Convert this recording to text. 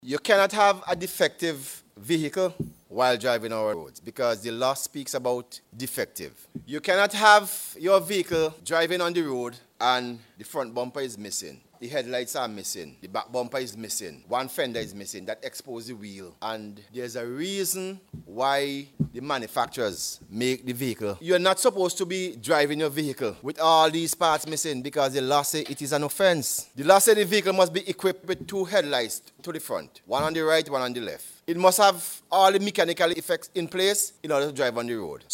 You cannot have a defective vehicle while driving our roads because the law speaks about defective. You cannot have your vehicle driving on the road and the front bumper is missing. The headlights are missing. The back bumper is missing. One fender is missing. That exposes the wheel. And there's a reason why the manufacturers make the vehicle. You're not supposed to be driving your vehicle with all these parts missing because the law says it is an offense. The law says the vehicle must be equipped with 2 headlights to the front. One on the right, one on the left. It must have all the mechanical effects in place in order to drive on the road.